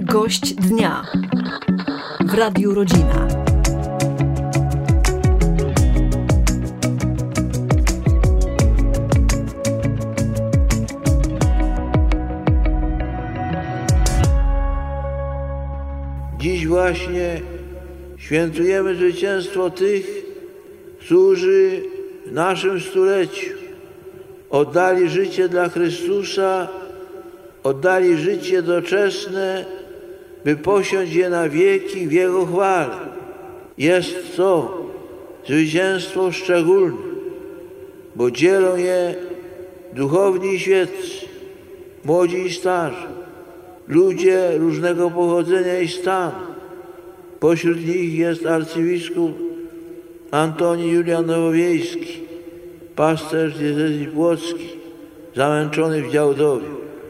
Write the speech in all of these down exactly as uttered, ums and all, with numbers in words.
Gość dnia w Radiu Rodzina. Dziś właśnie świętujemy zwycięstwo tych, którzy w naszym stuleciu oddali życie dla Chrystusa, oddali życie doczesne, by posiąść je na wieki w Jego chwale. Jest to zwycięstwo szczególne, bo dzielą je duchowni i świeccy, młodzi i starzy, ludzie różnego pochodzenia i stanu. Pośród nich jest arcybiskup Antoni Julian Nowowiejski, pasterz diecezji płockiej, zamęczony w Działdowie.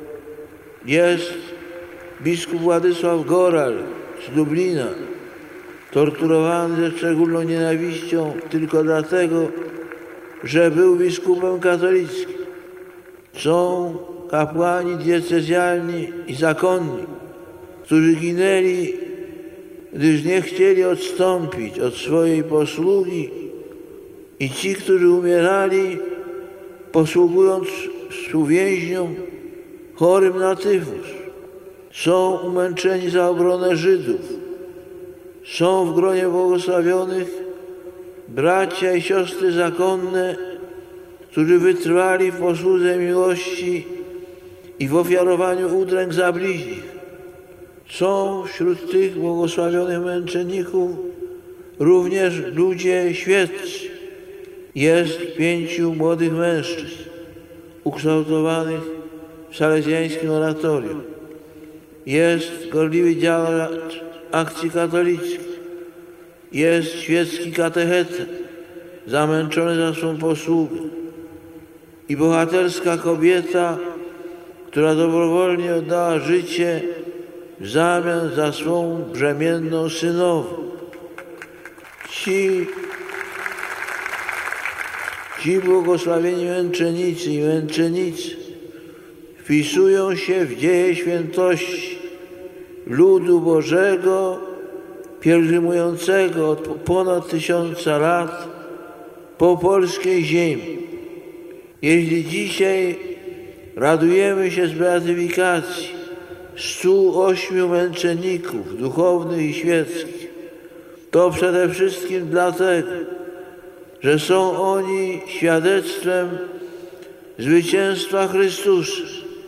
Jest biskup Władysław Goral z Lublina, torturowany ze szczególną nienawiścią tylko dlatego, że był biskupem katolickim. Są kapłani diecezjalni i zakonni, którzy ginęli, gdyż nie chcieli odstąpić od swojej posługi, i ci, którzy umierali, posługując współwięźniom chorym na tyfus. Są umęczeni za obronę Żydów. Są w gronie błogosławionych bracia i siostry zakonne, którzy wytrwali w posłudze miłości i w ofiarowaniu udręk za bliźnich. Są wśród tych błogosławionych męczenników również ludzie świeccy. Jest pięciu młodych mężczyzn ukształtowanych w salezjańskim oratorium. Jest gorliwy działacz akcji katolickich. Jest świecki katecheta, zamęczony za swą posługę. I bohaterska kobieta, która dobrowolnie oddała życie w zamian za swą brzemienną synową. Ci, ci błogosławieni męczennicy i męczennice wpisują się w dzieje świętości ludu Bożego, pielgrzymującego od ponad tysiąca lat po polskiej ziemi. Jeśli dzisiaj radujemy się z beatyfikacji stu ośmiu męczenników duchownych i świeckich, to przede wszystkim dlatego, że są oni świadectwem zwycięstwa Chrystusa,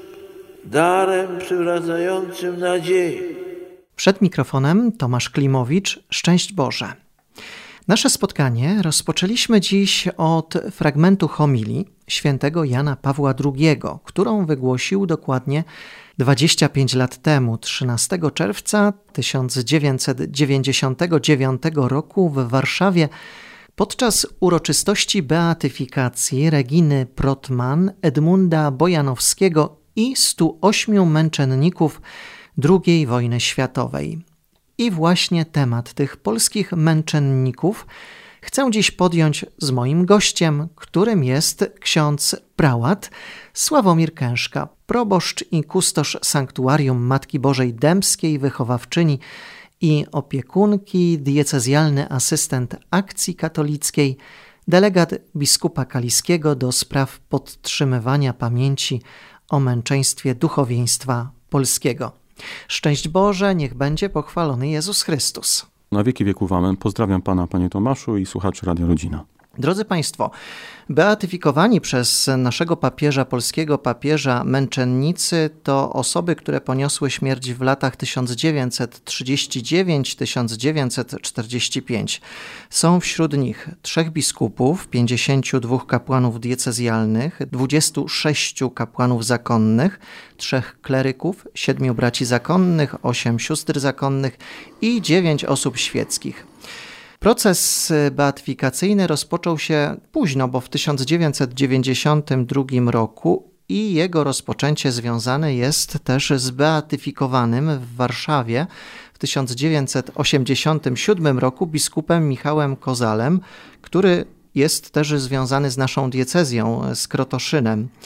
darem przywracającym nadzieję. Przed mikrofonem Tomasz Klimowicz. Szczęść Boże. Nasze spotkanie rozpoczęliśmy dziś od fragmentu homilii świętego Jana Pawła drugiego, którą wygłosił dokładnie dwadzieścia pięć lat temu, trzynastego czerwca tysiąc dziewięćset dziewięćdziesiątego dziewiątego roku w Warszawie podczas uroczystości beatyfikacji Reginy Protman, Edmunda Bojanowskiego i stu ośmiu męczenników drugiej wojny światowej. I właśnie temat tych polskich męczenników chcę dziś podjąć z moim gościem, którym jest ksiądz prałat Sławomir Kężka, proboszcz i kustosz sanktuarium Matki Bożej Dębskiej, wychowawczyni i opiekunki, diecezjalny asystent akcji katolickiej, delegat biskupa kaliskiego do spraw podtrzymywania pamięci o męczeństwie duchowieństwa polskiego. Szczęść Boże, niech będzie pochwalony Jezus Chrystus. Na wieki wieków amen. Pozdrawiam Pana, Panie Tomaszu i słuchaczy Radia Rodzina. Drodzy Państwo, beatyfikowani przez naszego papieża, polskiego papieża męczennicy to osoby, które poniosły śmierć w latach tysiąc dziewięćset trzydziesty dziewiąty do tysiąc dziewięćset czterdziestego piątego. Są wśród nich trzech biskupów, pięćdziesięciu dwóch kapłanów diecezjalnych, dwudziestu sześciu kapłanów zakonnych, trzech kleryków, siedmiu braci zakonnych, osiem sióstr zakonnych i dziewięć osób świeckich. Proces beatyfikacyjny rozpoczął się późno, bo w tysiąc dziewięćset dziewięćdziesiątym drugim roku i jego rozpoczęcie związane jest też z beatyfikowanym w Warszawie w tysiąc dziewięćset osiemdziesiątym siódmym roku biskupem Michałem Kozalem, który jest też związany z naszą diecezją, z Krotoszynem.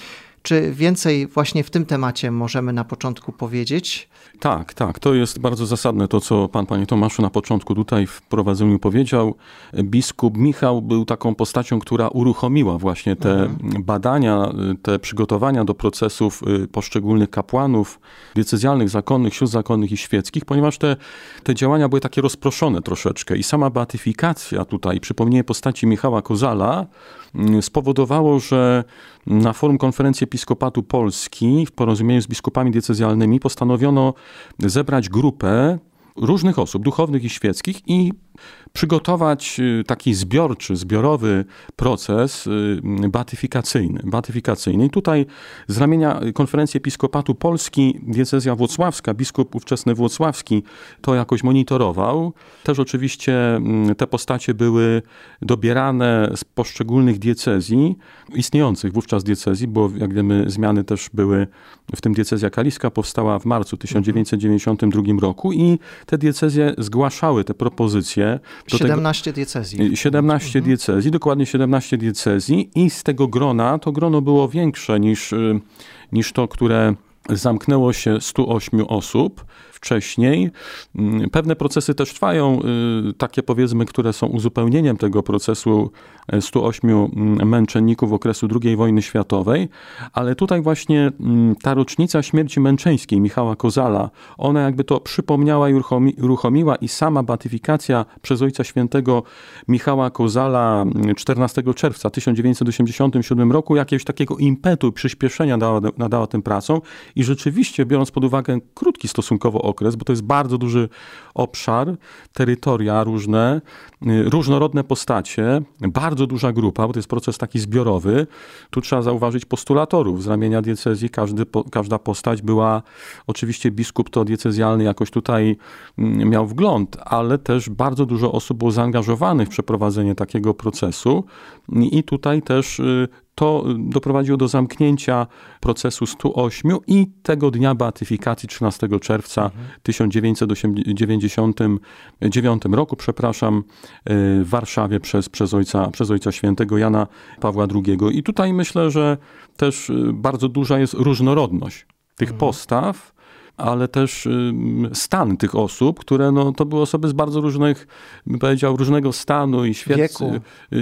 Czy więcej właśnie w tym temacie możemy na początku powiedzieć? Tak, tak. To jest bardzo zasadne to, co pan, panie Tomaszu, na początku tutaj w prowadzeniu powiedział. Biskup Michał był taką postacią, która uruchomiła właśnie te mhm. badania, te przygotowania do procesów poszczególnych kapłanów diecezjalnych, zakonnych, sióstr zakonnych i świeckich, ponieważ te, te działania były takie rozproszone troszeczkę i sama beatyfikacja tutaj, przypomnienie postaci Michała Kozala spowodowało, że na forum Konferencji Episkopatu Polski w porozumieniu z biskupami diecezjalnymi postanowiono zebrać grupę różnych osób, duchownych i świeckich i przygotować taki zbiorczy, zbiorowy proces beatyfikacyjny. beatyfikacyjny. I tutaj z ramienia Konferencji Episkopatu Polski diecezja włocławska, biskup ówczesny włocławski to jakoś monitorował. Też oczywiście te postacie były dobierane z poszczególnych diecezji, istniejących wówczas diecezji, bo jak wiemy zmiany też były, w tym diecezja kaliska powstała w marcu tysiąc dziewięćset dziewięćdziesiątym drugim roku i te diecezje zgłaszały te propozycje. Do siedemnaście tego, diecezji. siedemnaście mhm. diecezji, dokładnie siedemnaście diecezji i z tego grona, to grono było większe niż, niż to, które zamknęło się stu ośmiu osób wcześniej. Pewne procesy też trwają, takie powiedzmy, które są uzupełnieniem tego procesu stu ośmiu męczenników okresu drugiej wojny światowej, ale tutaj właśnie ta rocznica śmierci męczeńskiej Michała Kozala, ona jakby to przypomniała i uruchomiła i sama beatyfikacja przez Ojca Świętego Michała Kozala czternastego czerwca tysiąc dziewięćset osiemdziesiątym siódmym roku jakiegoś takiego impetu, przyspieszenia dała, nadała tym pracom i rzeczywiście, biorąc pod uwagę krótki stosunkowo okres, bo to jest bardzo duży obszar, terytoria różne, różnorodne postacie, bardzo duża grupa, bo to jest proces taki zbiorowy. Tu trzeba zauważyć postulatorów z ramienia diecezji. Każdy, każda postać była, oczywiście biskup to diecezjalny jakoś tutaj miał wgląd, ale też bardzo dużo osób było zaangażowanych w przeprowadzenie takiego procesu i tutaj też to doprowadziło do zamknięcia procesu stu ośmiu i tego dnia beatyfikacji trzynastego czerwca mhm. tysiąc dziewięćset dziewięćdziesiątym dziewiątym roku, przepraszam, w Warszawie przez, przez, ojca, przez Ojca Świętego Jana Pawła drugiego. I tutaj myślę, że też bardzo duża jest różnorodność tych mhm. postaw, ale też stan tych osób, które no, to były osoby z bardzo różnych, bym powiedział, różnego stanu i świec, wieku,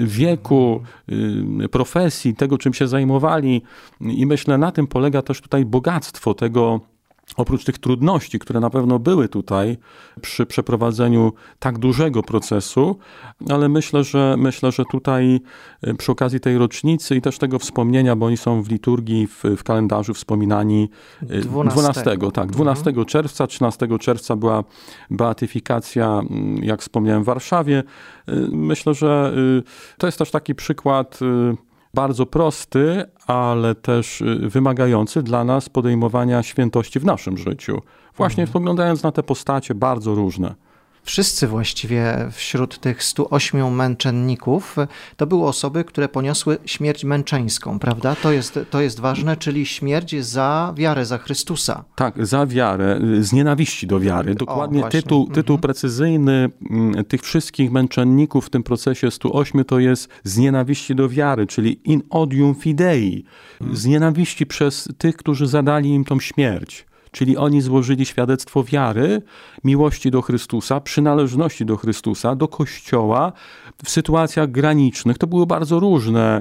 wieku profesji, tego czym się zajmowali i myślę, na tym polega też tutaj bogactwo tego, oprócz tych trudności, które na pewno były tutaj przy przeprowadzeniu tak dużego procesu, ale myślę, że myślę, że tutaj przy okazji tej rocznicy i też tego wspomnienia, bo oni są w liturgii, w, w kalendarzu wspominani dwunastego, tak, dwunastego czerwca, trzynastego czerwca była beatyfikacja, jak wspomniałem, w Warszawie. Myślę, że to jest też taki przykład bardzo prosty, ale też wymagający dla nas podejmowania świętości w naszym życiu. Właśnie mhm. spoglądając na te postacie bardzo różne. Wszyscy właściwie wśród tych stu ośmiu męczenników to były osoby, które poniosły śmierć męczeńską, prawda? To jest, to jest ważne, czyli śmierć za wiarę, za Chrystusa. Tak, za wiarę, z nienawiści do wiary. Dokładnie o, tytuł, tytuł mhm. precyzyjny tych wszystkich męczenników w tym procesie stu ośmiu to jest z nienawiści do wiary, czyli in odium fidei, mhm. z nienawiści przez tych, którzy zadali im tą śmierć. Czyli oni złożyli świadectwo wiary, miłości do Chrystusa, przynależności do Chrystusa, do Kościoła w sytuacjach granicznych. To były bardzo różne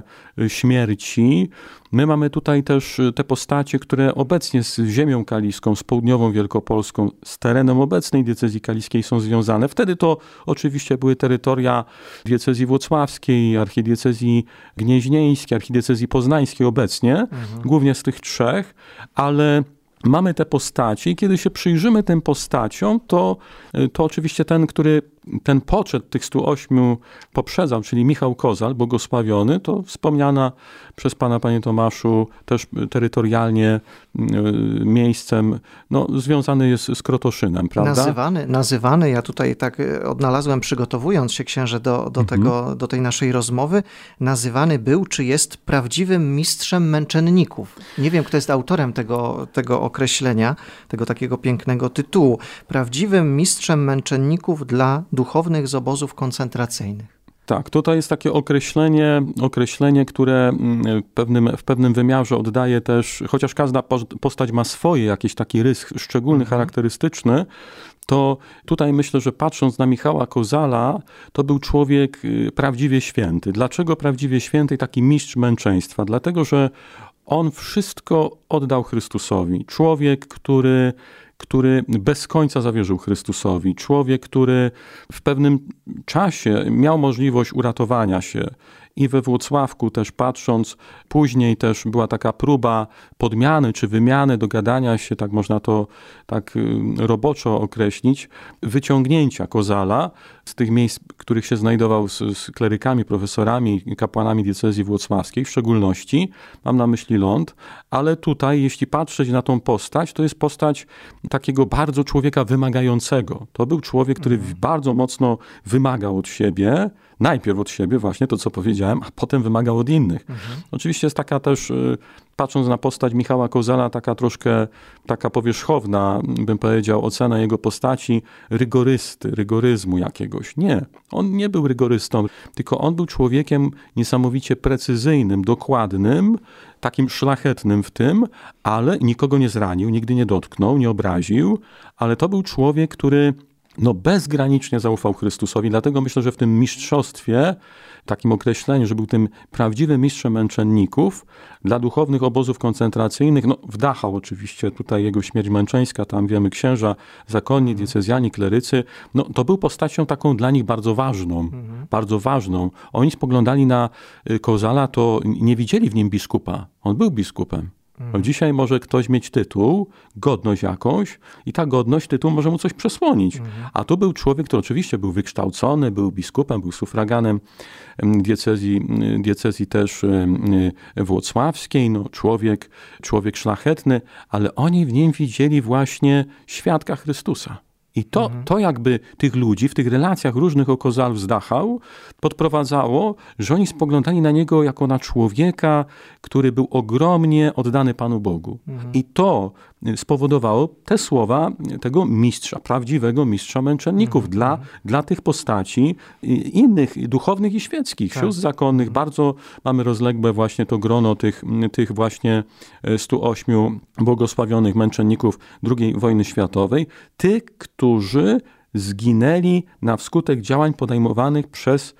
śmierci. My mamy tutaj też te postacie, które obecnie z ziemią kaliską, z południową Wielkopolską, z terenem obecnej diecezji kaliskiej są związane. Wtedy to oczywiście były terytoria diecezji włocławskiej, archidiecezji gnieźnieńskiej, archidiecezji poznańskiej obecnie, mhm. głównie z tych trzech, ale mamy te postaci i kiedy się przyjrzymy tym postaciom, to, to oczywiście ten, który ten poczet tych stu ośmiu poprzedzał, czyli Michał Kozal, błogosławiony, to wspomniana przez pana, panie Tomaszu, też terytorialnie miejscem, no, związany jest z Krotoszynem, prawda? Nazywany, nazywany, ja tutaj tak odnalazłem, przygotowując się, księże, do, do, mhm. tego, do tej naszej rozmowy, nazywany był, czy jest prawdziwym mistrzem męczenników. Nie wiem, kto jest autorem tego, tego określenia, tego takiego pięknego tytułu. Prawdziwym mistrzem męczenników dla duchownych z obozów koncentracyjnych. Tak, tutaj jest takie określenie, określenie, które w pewnym, w pewnym wymiarze oddaje też, chociaż każda postać ma swoje jakiś taki rys szczególny, charakterystyczny, to tutaj myślę, że patrząc na Michała Kozala, to był człowiek prawdziwie święty. Dlaczego prawdziwie święty? Taki mistrz męczeństwa. Dlatego, że on wszystko oddał Chrystusowi. Człowiek, który który bez końca zawierzył Chrystusowi. Człowiek, który w pewnym czasie miał możliwość uratowania się. I we Włocławku też patrząc, później też była taka próba podmiany czy wymiany, dogadania się, tak można to tak roboczo określić, wyciągnięcia Kozala z tych miejsc, w których się znajdował z, z klerykami, profesorami, kapłanami diecezji włocławskiej, w szczególności, mam na myśli Ląd, ale tutaj, jeśli patrzeć na tą postać, to jest postać takiego bardzo człowieka wymagającego. To był człowiek, który mhm. bardzo mocno wymagał od siebie, najpierw od siebie właśnie to, co powiedziałem, a potem wymagał od innych. Mhm. Oczywiście jest taka też, patrząc na postać Michała Kozala, taka troszkę taka powierzchowna, bym powiedział, ocena jego postaci rygorysty, rygoryzmu jakiegoś. Nie, on nie był rygorystą, tylko on był człowiekiem niesamowicie precyzyjnym, dokładnym, takim szlachetnym w tym, ale nikogo nie zranił, nigdy nie dotknął, nie obraził, ale to był człowiek, który no bezgranicznie zaufał Chrystusowi, dlatego myślę, że w tym mistrzostwie, takim określeniu, że był tym prawdziwym mistrzem męczenników, dla duchownych obozów koncentracyjnych, no w Dachau oczywiście, tutaj jego śmierć męczeńska, tam wiemy księża, zakonni, diecezjani, klerycy, no to był postacią taką dla nich bardzo ważną, mhm. bardzo ważną. Oni spoglądali na Kozala, to nie widzieli w nim biskupa, on był biskupem. Mhm. Dzisiaj może ktoś mieć tytuł, godność jakąś i ta godność, tytuł może mu coś przesłonić. Mhm. A tu był człowiek, który oczywiście był wykształcony, był biskupem, był sufraganem diecezji, diecezji też włocławskiej, no człowiek, człowiek szlachetny, ale oni w nim widzieli właśnie świadka Chrystusa. I to, mhm. to jakby tych ludzi w tych relacjach różnych o Kozalu z Dachau podprowadzało, że oni spoglądali na niego jako na człowieka, który był ogromnie oddany Panu Bogu. Mhm. I to spowodowało te słowa tego mistrza, prawdziwego mistrza męczenników mhm. dla, dla tych postaci innych, duchownych i świeckich, tak. sióstr zakonnych. Mhm. Bardzo mamy rozległe właśnie to grono tych, tych właśnie stu ośmiu błogosławionych męczenników drugiej wojny światowej. Tych, którzy zginęli na wskutek działań podejmowanych przez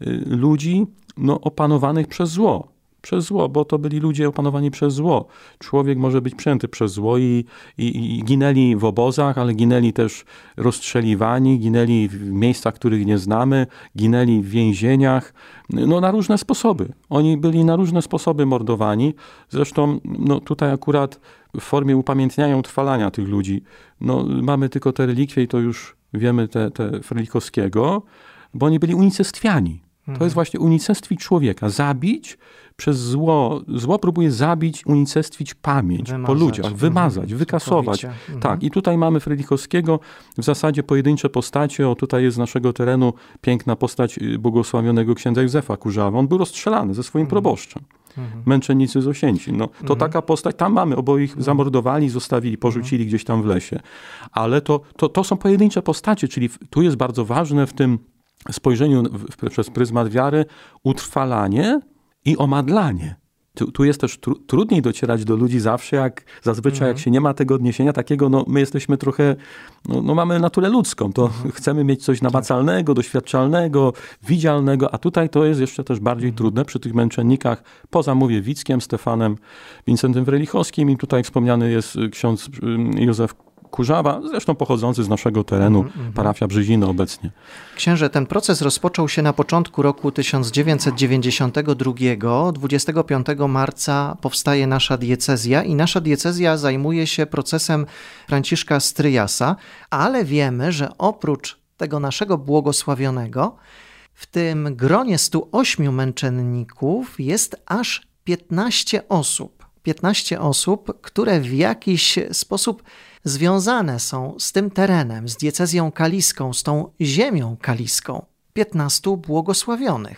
ludzi no, opanowanych przez zło. Przez zło, bo to byli ludzie opanowani przez zło. Człowiek może być przejęty przez zło i, i, i ginęli w obozach, ale ginęli też rozstrzeliwani, ginęli w miejscach, których nie znamy, ginęli w więzieniach, no na różne sposoby. Oni byli na różne sposoby mordowani. Zresztą no, tutaj akurat w formie upamiętniania, utrwalania tych ludzi, no mamy tylko te relikwie i to już wiemy te, te Frelichowskiego, bo oni byli unicestwiani. To jest właśnie unicestwić człowieka. Zabić przez zło. Zło próbuje zabić, unicestwić pamięć wymazać. Po ludziach. Wymazać, mhm. wykasować. Mhm. Tak. I tutaj mamy Frelichowskiego, w zasadzie pojedyncze postacie. O, tutaj jest z naszego terenu piękna postać błogosławionego księdza Józefa Kurzawa. On był rozstrzelany ze swoim mhm. proboszczem. Mhm. Męczennicy z Osięcin. No, to mhm. taka postać, tam mamy, oboich mhm. zamordowali, zostawili, porzucili mhm. gdzieś tam w lesie. Ale to, to, to są pojedyncze postacie, czyli tu jest bardzo ważne w tym spojrzeniu w, przez pryzmat wiary utrwalanie i omadlanie. Tu, tu jest też tru, trudniej docierać do ludzi zawsze, jak zazwyczaj mhm. jak się nie ma tego odniesienia takiego, no my jesteśmy trochę, no, no mamy naturę ludzką, to mhm. chcemy mieć coś namacalnego, doświadczalnego, widzialnego, a tutaj to jest jeszcze też bardziej mhm. trudne przy tych męczennikach, poza mówię Wickiem, Stefanem, Wincentym Frelichowskim i tutaj wspomniany jest ksiądz Józef Kurzawa, zresztą pochodzący z naszego terenu, mm-hmm. parafia Brzeziny obecnie. Księże, ten proces rozpoczął się na początku roku tysiąc dziewięćset dziewięćdziesiątego drugiego. dwudziestego piątego marca powstaje nasza diecezja i nasza diecezja zajmuje się procesem Franciszka Stryjasa, ale wiemy, że oprócz tego naszego błogosławionego, w tym gronie stu ośmiu męczenników jest aż piętnaście osób. piętnaście osób, które w jakiś sposób związane są z tym terenem, z diecezją kaliską, z tą ziemią kaliską. piętnastu błogosławionych.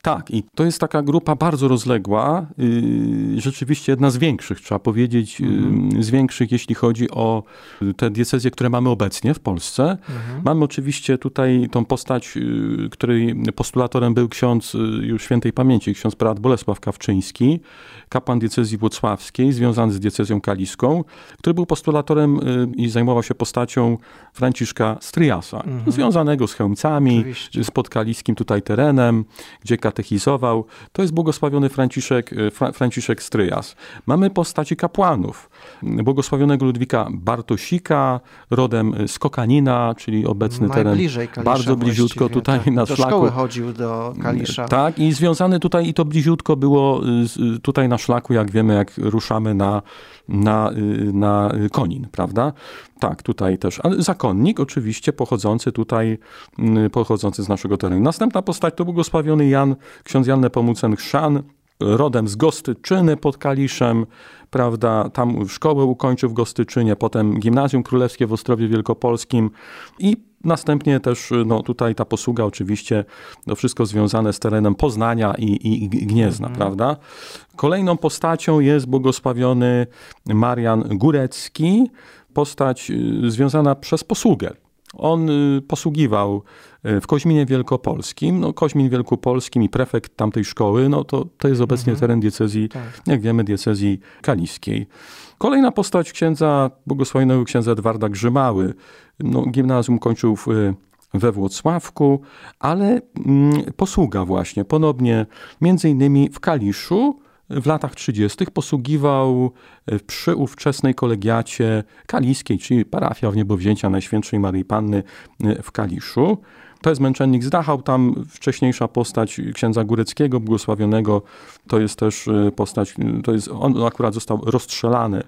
Tak, i to jest taka grupa bardzo rozległa, yy, rzeczywiście jedna z większych, trzeba powiedzieć, mm. yy, z większych, jeśli chodzi o te diecezje, które mamy obecnie w Polsce. Mm. Mamy oczywiście tutaj tą postać, yy, której postulatorem był ksiądz yy, już świętej pamięci, ksiądz prałat Bolesław Kawczyński, kapłan diecezji włocławskiej, związany z diecezją kaliską, który był postulatorem yy, i zajmował się postacią Franciszka Stryjasa, mm. związanego z Chełmcami, oczywiście. Z podkaliskim tutaj terenem, gdzie katechizował. To jest błogosławiony Franciszek, Fra, Franciszek Stryjas. Mamy postaci kapłanów. Błogosławionego Ludwika Bartosika, rodem z Kokanina, czyli obecny teren. Bardzo bliziutko tutaj tak. na do szlaku. Do szkoły chodził, do Kalisza. Tak, i związany tutaj, i to bliziutko było tutaj na szlaku, jak wiemy, jak ruszamy na, na, na Konin, prawda? Tak, tutaj też. Ale zakonnik oczywiście pochodzący tutaj, pochodzący z naszego terenu. Następna postać to błogosławiony Jan, ksiądz Jan Nepomucen-Chrzan, rodem z Gostyczyny pod Kaliszem, prawda, tam szkołę ukończył w Gostyczynie, potem Gimnazjum Królewskie w Ostrowie Wielkopolskim i następnie też no, tutaj ta posługa oczywiście, to wszystko związane z terenem Poznania i, i Gniezna, mm. prawda. Kolejną postacią jest błogosławiony Marian Górecki, postać związana przez posługę. On posługiwał w Koźminie Wielkopolskim. No, Koźmin Wielkopolskim i prefekt tamtej szkoły, no to, to jest obecnie mhm. teren diecezji, tak. jak wiemy, diecezji kaliskiej. Kolejna postać księdza, błogosławionego księdza Edwarda Grzymały. No, gimnazjum kończył w, we Włocławku, ale mm, posługa właśnie ponownie, między innymi w Kaliszu, w latach trzydziestych posługiwał przy ówczesnej kolegiacie kaliskiej, czyli parafia Wniebowzięcia Najświętszej Maryi Panny w Kaliszu. To jest męczennik z Dachau, tam wcześniejsza postać księdza Góreckiego, błogosławionego, to jest też postać, to jest, on akurat został rozstrzelany,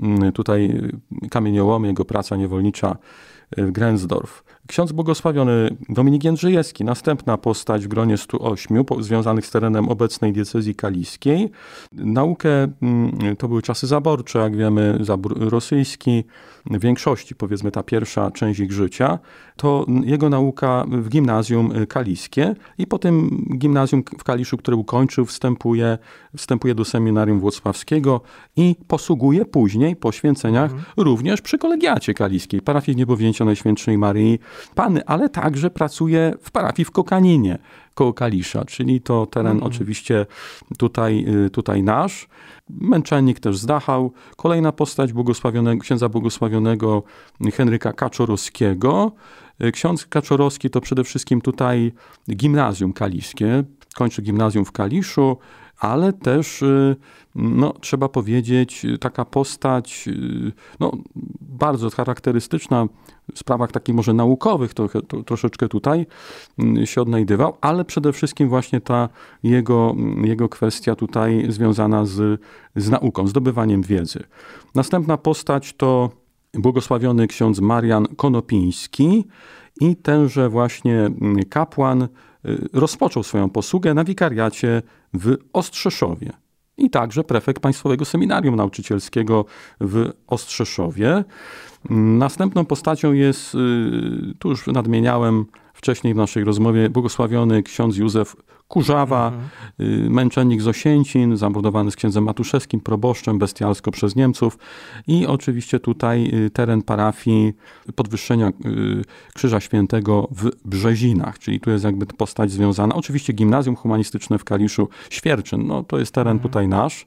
tutaj kamieniołomy, jego praca niewolnicza w Grenzdorf. Ksiądz błogosławiony Dominik Jędrzejewski, następna postać w gronie stu ośmiu, związanych z terenem obecnej diecezji kaliskiej. Naukę, to były czasy zaborcze, jak wiemy, zabór rosyjski, w większości, powiedzmy ta pierwsza część ich życia, to jego nauka w gimnazjum kaliskie i po tym gimnazjum w Kaliszu, które ukończył, wstępuje, wstępuje do seminarium włocławskiego i posługuje później po święceniach mhm. również przy kolegiacie kaliskiej, parafii Wniebowzięcia Najświętszej Maryi Panny, ale także pracuje w parafii w Kokaninie koło Kalisza, czyli to teren mhm. oczywiście tutaj, tutaj nasz. Męczennik też z Dachau. Kolejna postać błogosławionego, księdza błogosławionego Henryka Kaczorowskiego. Ksiądz Kaczorowski to przede wszystkim tutaj gimnazjum kaliskie. Kończy gimnazjum w Kaliszu, ale też, no, trzeba powiedzieć, taka postać no, bardzo charakterystyczna w sprawach takich może naukowych, to, to troszeczkę tutaj się odnajdywał, ale przede wszystkim właśnie ta jego, jego kwestia tutaj związana z, z nauką, zdobywaniem wiedzy. Następna postać to błogosławiony ksiądz Marian Konopiński i tenże właśnie kapłan rozpoczął swoją posługę na wikariacie w Ostrzeszowie. I także prefekt Państwowego Seminarium Nauczycielskiego w Ostrzeszowie. Następną postacią jest, tu już nadmieniałem wcześniej w naszej rozmowie, błogosławiony ksiądz Józef Kurzawa, mhm. męczennik z Osięcin, zamordowany z księdzem Matuszewskim, proboszczem bestialsko przez Niemców i oczywiście tutaj teren parafii Podwyższenia Krzyża Świętego w Brzezinach, czyli tu jest jakby postać związana. Oczywiście gimnazjum humanistyczne w Kaliszu, Świerczyn, no to jest teren mhm. tutaj nasz.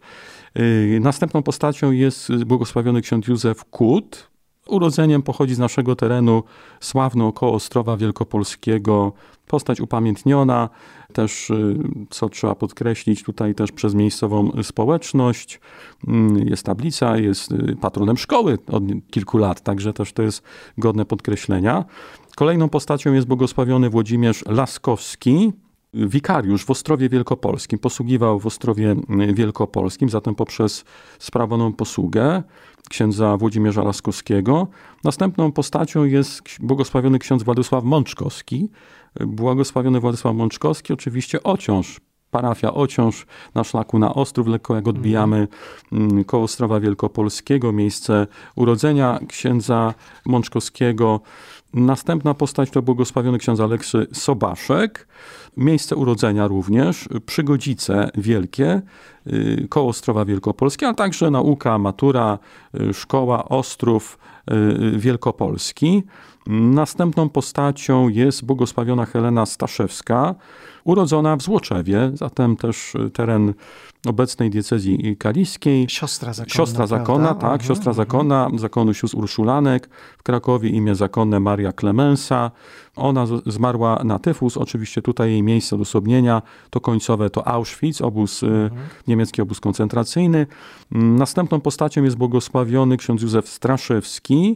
Następną postacią jest błogosławiony ksiądz Józef Kut. Urodzeniem pochodzi z naszego terenu, sławny około Ostrowa Wielkopolskiego, postać upamiętniona, też, co trzeba podkreślić, tutaj też przez miejscową społeczność. Jest tablica, jest patronem szkoły od kilku lat, także też to jest godne podkreślenia. Kolejną postacią jest błogosławiony Włodzimierz Laskowski, wikariusz w Ostrowie Wielkopolskim, posługiwał w Ostrowie Wielkopolskim, zatem poprzez sprawioną posługę księdza Włodzimierza Laskowskiego. Następną postacią jest błogosławiony ksiądz Władysław Mączkowski. Błogosławiony Władysław Mączkowski, oczywiście Ociąż, parafia Ociąż na szlaku na Ostrów, lekko jak odbijamy mm. koło Ostrowa Wielkopolskiego, miejsce urodzenia księdza Mączkowskiego. Następna postać to błogosławiony ksiądz Aleksy Sobaszek. Miejsce urodzenia również, Przygodzice Wielkie, koło Ostrowa Wielkopolskie, a także nauka, matura, szkoła Ostrów Wielkopolski. Następną postacią jest błogosławiona Helena Staszewska, urodzona w Złoczewie, zatem też teren obecnej diecezji kaliskiej. Siostra zakonna. Siostra zakonna, tak, mhm, siostra mhm. zakonna, zakonu sióstr Urszulanek. W Krakowie imię zakonne Maria Klemensa. Ona zmarła na tyfus. Oczywiście tutaj jej miejsce odosobnienia to końcowe, to Auschwitz, obóz, mhm. niemiecki obóz koncentracyjny. Następną postacią jest błogosławiony ksiądz Józef Straszewski,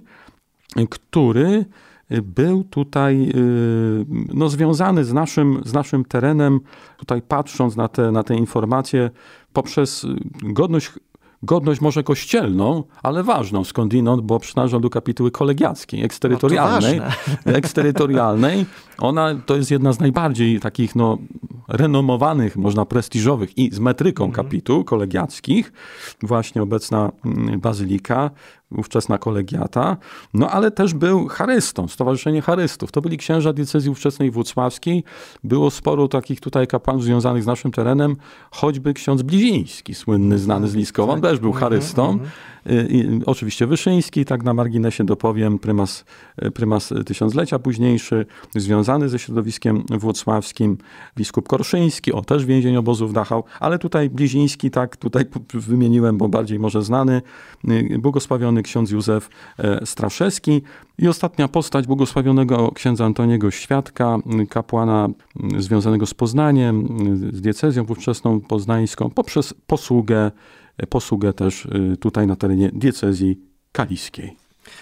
który był tutaj no, związany z naszym, z naszym terenem, tutaj patrząc na te, na te informacje poprzez godność, godność może kościelną, ale ważną skądinąd, bo przynależał do kapituły kolegiackiej, eksterytorialnej. No eksterytorialnej. Ona to jest jedna z najbardziej takich no, renomowanych, można prestiżowych i z metryką mhm. kapituł kolegiackich. Właśnie obecna bazylika, ówczesna kolegiata, no ale też był charystą, Stowarzyszenie Charystów. To byli księża diecezji ówczesnej włocławskiej. Było sporo takich tutaj kapłanów związanych z naszym terenem, choćby ksiądz Bliziński, słynny, znany z Liskowa, on też był charystą. I oczywiście Wyszyński, tak na marginesie dopowiem, prymas, prymas tysiąclecia późniejszy, związany ze środowiskiem włocławskim, biskup Korszyński, o też więzień obozów Dachau, ale tutaj Bliziński, tak tutaj wymieniłem, bo bardziej może znany, błogosławiony ksiądz Józef Straszewski i ostatnia postać błogosławionego księdza Antoniego Świadka, kapłana związanego z Poznaniem, z diecezją ówczesną poznańską, poprzez posługę posługę też tutaj na terenie diecezji kaliskiej.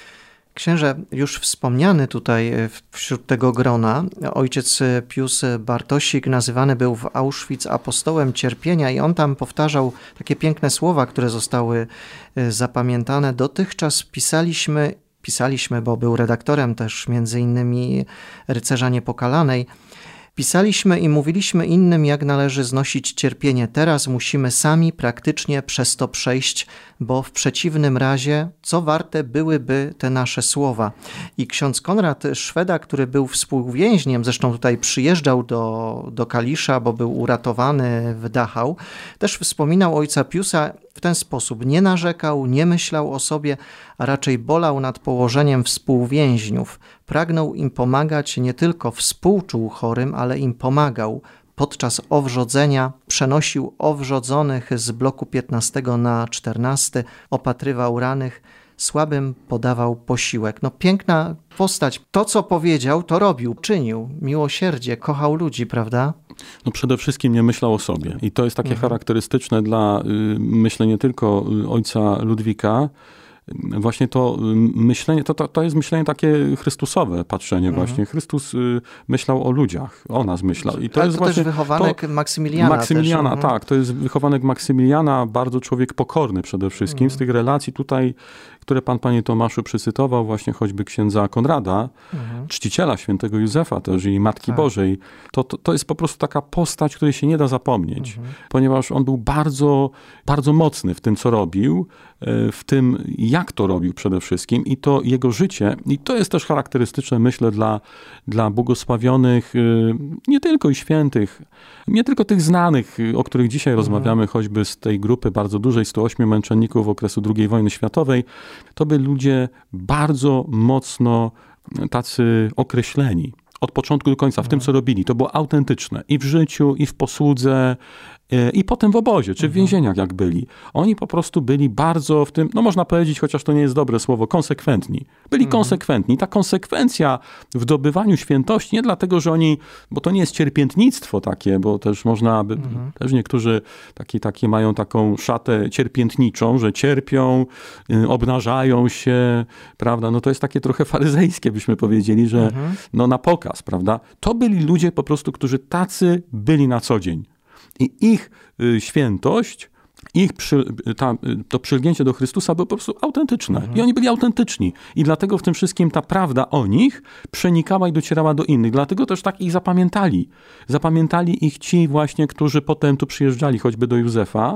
Księże, już wspomniany tutaj wśród tego grona, ojciec Pius Bartosik nazywany był w Auschwitz apostołem cierpienia i on tam powtarzał takie piękne słowa, które zostały zapamiętane. Dotychczas pisaliśmy, pisaliśmy, bo był redaktorem też między innymi Rycerza Niepokalanej, pisaliśmy i mówiliśmy innym, jak należy znosić cierpienie. Teraz musimy sami praktycznie przez to przejść, bo w przeciwnym razie co warte byłyby te nasze słowa. I ksiądz Konrad Szweda, który był współwięźniem, zresztą tutaj przyjeżdżał do, do Kalisza, bo był uratowany w Dachau, też wspominał ojca Piusa w ten sposób. Nie narzekał, nie myślał o sobie, a raczej bolał nad położeniem współwięźniów. Pragnął im pomagać, nie tylko współczuł chorym, ale im pomagał. Podczas owrzodzenia przenosił owrzodzonych z bloku piętnastego na czternasty, opatrywał ranych, słabym podawał posiłek. No piękna postać. To, co powiedział, to robił, czynił. Miłosierdzie, kochał ludzi, prawda? No przede wszystkim nie myślał o sobie. I to jest takie mhm. charakterystyczne dla, myślę, nie tylko ojca Ludwika. Właśnie to myślenie, to, to, to jest myślenie takie chrystusowe patrzenie mhm. właśnie. Chrystus y, myślał o ludziach, o nas myślał. I to Ale jest to właśnie też wychowanek to, Maksymiliana. Maksymiliana, też. tak. To jest wychowanek Maksymiliana, bardzo człowiek pokorny przede wszystkim. Mhm. Z tych relacji tutaj, które pan, panie Tomaszu, przycytował, właśnie choćby księdza Konrada, mhm. czciciela świętego Józefa też i Matki tak. Bożej, to, to, to jest po prostu taka postać, której się nie da zapomnieć. Mhm. Ponieważ on był bardzo, bardzo mocny w tym, co robił, w tym, jak to robił przede wszystkim i to jego życie. I to jest też charakterystyczne, myślę, dla, dla błogosławionych, nie tylko i świętych, nie tylko tych znanych, o których dzisiaj mhm. rozmawiamy, choćby z tej grupy bardzo dużej, stu ośmiu męczenników okresu drugiej wojny światowej. To byli ludzie bardzo mocno tacy określeni. Od początku do końca w tym, co robili. To było autentyczne i w życiu, i w posłudze, i potem w obozie, czy w więzieniach jak byli. Oni po prostu byli bardzo w tym, no można powiedzieć, chociaż to nie jest dobre słowo, konsekwentni. Byli mhm. konsekwentni. Ta konsekwencja w zdobywaniu świętości, nie dlatego, że oni, bo to nie jest cierpiętnictwo takie, bo też można, by, mhm. też niektórzy taki, taki mają taką szatę cierpiętniczą, że cierpią, y, obnażają się, prawda, no to jest takie trochę faryzejskie, byśmy powiedzieli, że mhm. no na pokaz, prawda. To byli ludzie po prostu, którzy tacy byli na co dzień. I ich y, świętość, ich przy, ta, to przylgnięcie do Chrystusa było po prostu autentyczne. Mhm. I oni byli autentyczni. I dlatego w tym wszystkim ta prawda o nich przenikała i docierała do innych. Dlatego też tak ich zapamiętali. Zapamiętali ich ci właśnie, którzy potem tu przyjeżdżali, choćby do Józefa.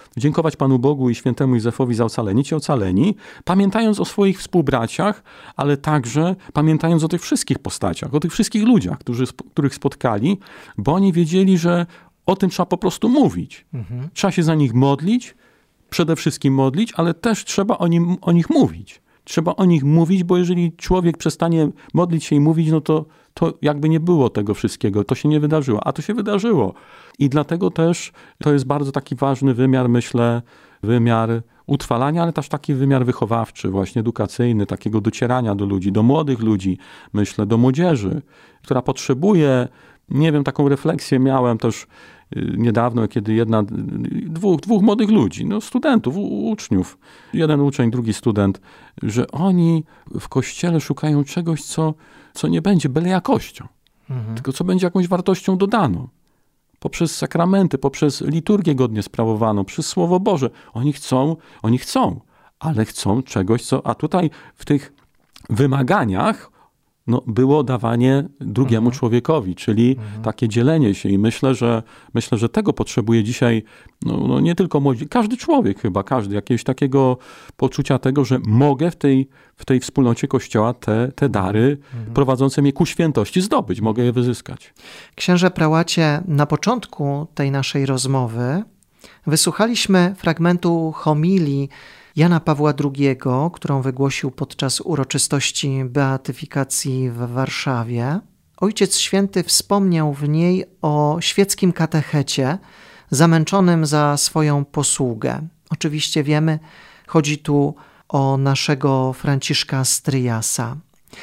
dziękować Panu Bogu i świętemu Józefowi za ocalenie, ci ocaleni, pamiętając o swoich współbraciach, ale także pamiętając o tych wszystkich postaciach, o tych wszystkich ludziach, którzy, których spotkali, bo oni wiedzieli, że o tym trzeba po prostu mówić. Mhm. Trzeba się za nich modlić, przede wszystkim modlić, ale też trzeba o, nim, o nich mówić. Trzeba o nich mówić, bo jeżeli człowiek przestanie modlić się i mówić, no to, to jakby nie było tego wszystkiego, to się nie wydarzyło, a to się wydarzyło. I dlatego też to jest bardzo taki ważny wymiar, myślę, wymiar utrwalania, ale też taki wymiar wychowawczy, właśnie edukacyjny, takiego docierania do ludzi, do młodych ludzi, myślę, do młodzieży, która potrzebuje, nie wiem, taką refleksję miałem też niedawno, kiedy jedna, dwóch, dwóch młodych ludzi, no studentów, uczniów, jeden uczeń, drugi student, że oni w kościele szukają czegoś, co, co nie będzie byle jakością, mhm. tylko co będzie jakąś wartością dodaną. Poprzez sakramenty, poprzez liturgię godnie sprawowaną, przez Słowo Boże. Oni chcą, oni chcą, ale chcą czegoś, co... A tutaj w tych wymaganiach no, było dawanie drugiemu mhm. człowiekowi, czyli mhm. takie dzielenie się. I myślę, że myślę, że tego potrzebuje dzisiaj no, no nie tylko młodzi, każdy człowiek chyba, każdy, jakiegoś takiego poczucia tego, że mogę w tej, w tej wspólnocie Kościoła te, te dary mhm. prowadzące mnie ku świętości zdobyć, mogę je wyzyskać. Księże prałacie, na początku tej naszej rozmowy wysłuchaliśmy fragmentu homilii Jana Pawła drugiego, którą wygłosił podczas uroczystości beatyfikacji w Warszawie. Ojciec Święty wspomniał w niej o świeckim katechecie zamęczonym za swoją posługę. Oczywiście wiemy, chodzi tu o naszego Franciszka Stryjasa.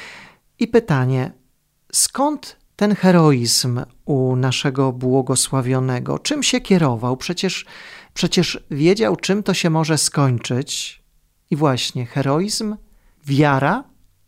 I pytanie, skąd ten heroizm u naszego błogosławionego? Czym się kierował? Przecież Przecież wiedział, czym to się może skończyć. I właśnie heroizm, wiara,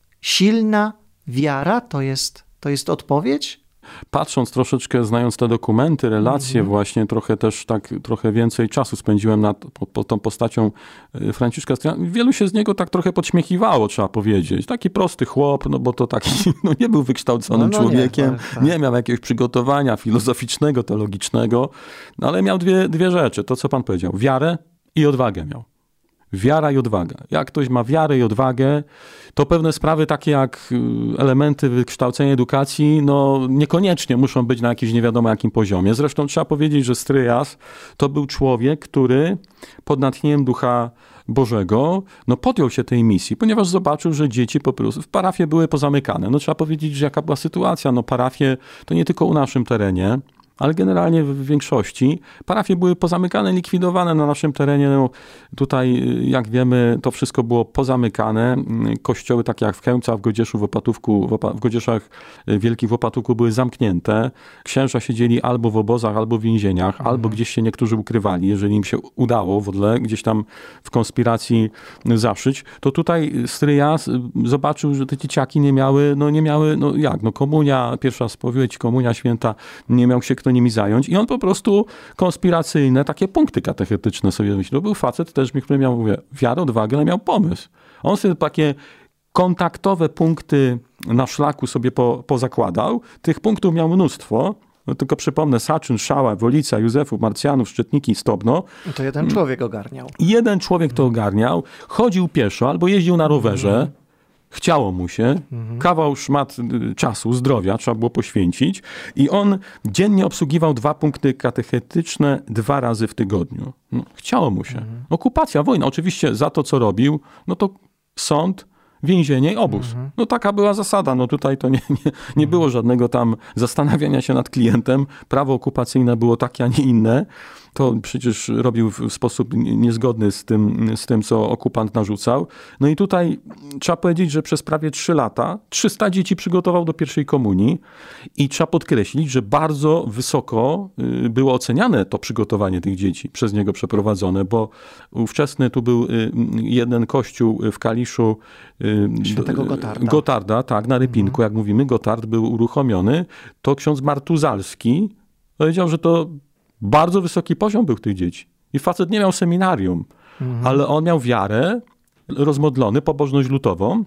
silna wiara to jest, to jest odpowiedź? Patrząc troszeczkę, znając te dokumenty, relacje, mhm. właśnie trochę też tak, trochę więcej czasu spędziłem nad po, po tą postacią Franciszka Stryjasa. Wielu się z niego tak trochę podśmiechiwało, trzeba powiedzieć. Taki prosty chłop, no bo to taki, no nie był wykształconym no, no człowiekiem, nie, tak, tak. nie miał jakiegoś przygotowania filozoficznego, teologicznego, no ale miał dwie, dwie rzeczy, to co pan powiedział, wiarę i odwagę miał. Wiara i odwaga. Jak ktoś ma wiarę i odwagę, to pewne sprawy takie jak elementy wykształcenia edukacji, no niekoniecznie muszą być na jakimś nie wiadomo jakim poziomie. Zresztą trzeba powiedzieć, że Stryjas to był człowiek, który pod natchnieniem Ducha Bożego no podjął się tej misji, ponieważ zobaczył, że dzieci po prostu w parafie były pozamykane. No trzeba powiedzieć, że jaka była sytuacja. No parafie to nie tylko u naszym terenie, ale generalnie w większości parafie były pozamykane, likwidowane na naszym terenie. No, tutaj, jak wiemy, to wszystko było pozamykane. Kościoły takie jak w Chełmcach, w Godzieszu, w Opatówku, w, Opa- w Godzieszach Wielkich, w Opatówku były zamknięte. Księża siedzieli albo w obozach, albo w więzieniach, mhm. albo gdzieś się niektórzy ukrywali, jeżeli im się udało w ogóle gdzieś tam w konspiracji zaszyć. To tutaj Stryjas zobaczył, że te dzieciaki nie miały, no nie miały, no jak, no komunia, pierwsza spowiedź, komunia święta, nie miał się kto nimi zająć i on po prostu konspiracyjne takie punkty katechetyczne sobie myślał. Był facet też, który miał, mówię, wiarę, odwagę, ale miał pomysł. On sobie takie kontaktowe punkty na szlaku sobie po, pozakładał. Tych punktów miał mnóstwo. No, tylko przypomnę, Saczyn, Szała, Wolica, Józefów, Marcjanów, Szczytniki, Stobno. To jeden człowiek ogarniał. Jeden człowiek to ogarniał. Chodził pieszo albo jeździł na rowerze. Chciało mu się, mhm. kawał szmat czasu, zdrowia trzeba było poświęcić i on dziennie obsługiwał dwa punkty katechetyczne dwa razy w tygodniu. No, chciało mu się. Mhm. Okupacja, wojna. Oczywiście za to, co robił, no to sąd, więzienie i obóz. Mhm. No taka była zasada. No tutaj to nie, nie, nie było żadnego tam zastanawiania się nad klientem. Prawo okupacyjne było takie, a nie inne. To przecież robił w sposób niezgodny z tym, z tym, co okupant narzucał. No i tutaj trzeba powiedzieć, że przez prawie trzy lata trzysta dzieci przygotował do pierwszej komunii i trzeba podkreślić, że bardzo wysoko było oceniane to przygotowanie tych dzieci przez niego przeprowadzone, bo ówczesny tu był jeden kościół w Kaliszu Świętego Gotarda. Gotarda, tak, na Rypinku, mhm. jak mówimy, Gotard był uruchomiony. To ksiądz Martuzalski powiedział, że to bardzo wysoki poziom był tych dzieci. I facet nie miał seminarium, mhm. ale on miał wiarę, rozmodlony, pobożność lutową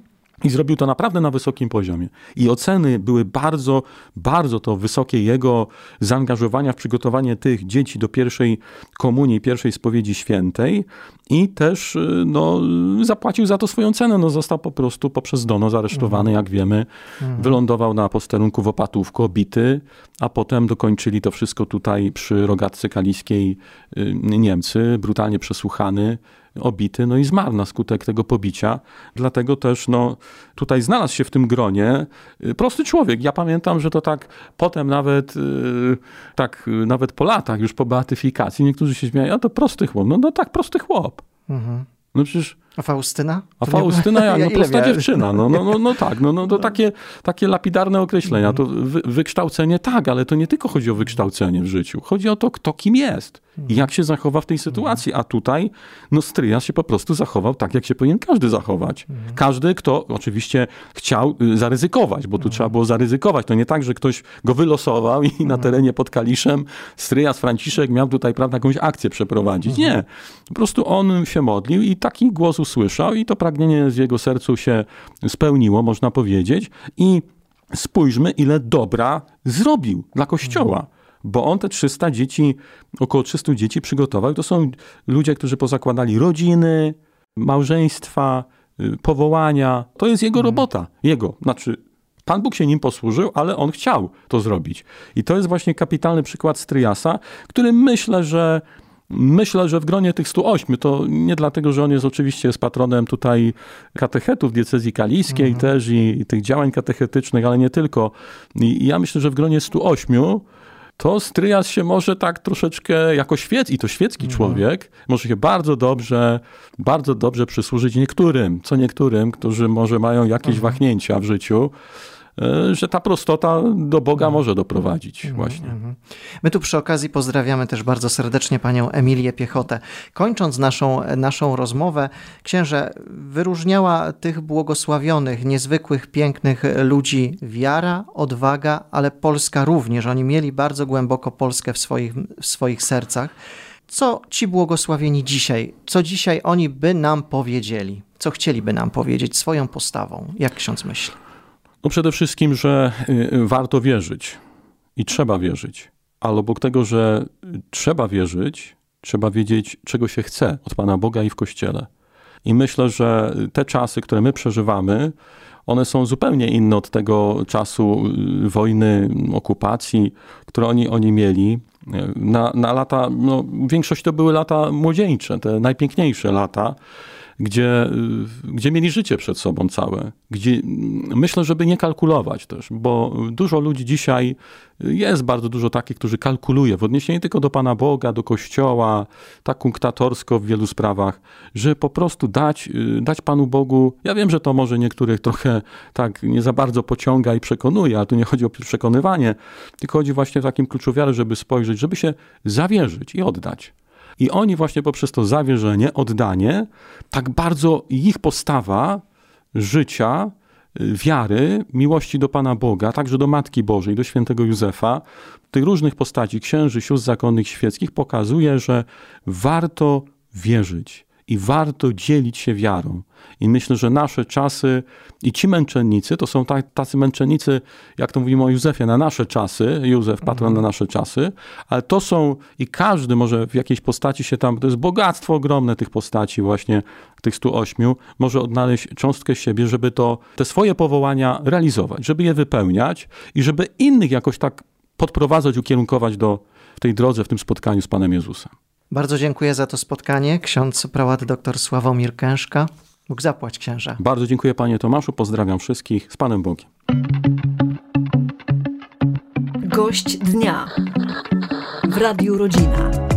I zrobił to naprawdę na wysokim poziomie. I oceny były bardzo, bardzo to wysokie jego zaangażowania w przygotowanie tych dzieci do pierwszej komunii, pierwszej spowiedzi świętej. I też no, zapłacił za to swoją cenę. No, został po prostu poprzez donos aresztowany, mhm. jak wiemy. Mhm. Wylądował na posterunku w Opatówku, obity, a potem dokończyli to wszystko tutaj przy Rogatce Kaliskiej Niemcy, brutalnie przesłuchany, obity, no i zmarł na skutek tego pobicia. Dlatego też no, tutaj znalazł się w tym gronie prosty człowiek. Ja pamiętam, że to tak potem nawet tak nawet po latach, już po beatyfikacji, niektórzy się śmieją, a to prosty chłop. No, no tak, prosty chłop. Mhm. No przecież... A Faustyna? A Faustyna jak? No prosta dziewczyna. No, no, no, no tak, no, no to takie, takie lapidarne określenia. To wy, wykształcenie tak, ale to nie tylko chodzi o wykształcenie w życiu. Chodzi o to, kto kim jest i jak się zachowa w tej sytuacji. A tutaj no Stryjas się po prostu zachował tak, jak się powinien każdy zachować. Każdy, kto oczywiście chciał zaryzykować, bo tu trzeba było zaryzykować. To nie tak, że ktoś go wylosował i na terenie pod Kaliszem Stryjas Franciszek miał tutaj, prawda, jakąś akcję przeprowadzić. Nie. Po prostu on się modlił i taki głos usłyszał i to pragnienie z jego sercu się spełniło, można powiedzieć. I spójrzmy, ile dobra zrobił dla Kościoła. Bo on te trzysta dzieci, około trzystu dzieci przygotował. To są ludzie, którzy pozakładali rodziny, małżeństwa, powołania. To jest jego robota. Jego. Znaczy, Pan Bóg się nim posłużył, ale on chciał to zrobić. I to jest właśnie kapitalny przykład Stryjasa, który myślę, że Myślę, że w gronie tych stu ośmiu, to nie dlatego, że on jest oczywiście jest patronem tutaj katechetów diecezji kaliskiej mhm. też i, i tych działań katechetycznych, ale nie tylko. I, i ja myślę, że w gronie stu ośmiu to Stryjas się może tak troszeczkę jako świecki, i to świecki mhm. człowiek, może się bardzo dobrze, bardzo dobrze przysłużyć niektórym, co niektórym, którzy może mają jakieś mhm. wahnięcia w życiu, że ta prostota do Boga może doprowadzić właśnie. My tu przy okazji pozdrawiamy też bardzo serdecznie panią Emilię Piechotę. Kończąc naszą, naszą rozmowę, księże, wyróżniała tych błogosławionych, niezwykłych, pięknych ludzi wiara, odwaga, ale Polska również. Oni mieli bardzo głęboko Polskę w swoich, w swoich sercach. Co ci błogosławieni dzisiaj, co dzisiaj oni by nam powiedzieli? Co chcieliby nam powiedzieć swoją postawą? Jak ksiądz myśli? No przede wszystkim, że warto wierzyć i trzeba wierzyć. Ale obok tego, że trzeba wierzyć, trzeba wiedzieć, czego się chce od Pana Boga i w Kościele. I myślę, że te czasy, które my przeżywamy, one są zupełnie inne od tego czasu wojny, okupacji, które oni, oni mieli. Na, na lata, no, większość to były lata młodzieńcze, te najpiękniejsze lata, Gdzie, gdzie mieli życie przed sobą całe. Gdzie, myślę, żeby nie kalkulować też, bo dużo ludzi dzisiaj, jest bardzo dużo takich, którzy kalkuluje w odniesieniu tylko do Pana Boga, do Kościoła, tak kunktatorsko w wielu sprawach, że po prostu dać, dać Panu Bogu, ja wiem, że to może niektórych trochę tak nie za bardzo pociąga i przekonuje, ale tu nie chodzi o przekonywanie, tylko chodzi właśnie o takim kluczu wiary, żeby spojrzeć, żeby się zawierzyć i oddać. I oni właśnie poprzez to zawierzenie, oddanie, tak bardzo ich postawa życia, wiary, miłości do Pana Boga, także do Matki Bożej, do świętego Józefa, tych różnych postaci, księży, sióstr zakonnych, świeckich, pokazuje, że warto wierzyć i warto dzielić się wiarą. I myślę, że nasze czasy i ci męczennicy, to są tacy męczennicy, jak to mówimy o Józefie, na nasze czasy, Józef, patron na nasze czasy, ale to są i każdy może w jakiejś postaci się tam, to jest bogactwo ogromne tych postaci właśnie, tych stu ośmiu, może odnaleźć cząstkę siebie, żeby to, te swoje powołania realizować, żeby je wypełniać i żeby innych jakoś tak podprowadzać, ukierunkować do w tej drodze, w tym spotkaniu z Panem Jezusem. Bardzo dziękuję za to spotkanie. Ksiądz prałat dr Sławomir Kężka. Bóg zapłać, księże. Bardzo dziękuję, panie Tomaszu. Pozdrawiam wszystkich. Z Panem Bogiem. Gość dnia w Radiu Rodzina.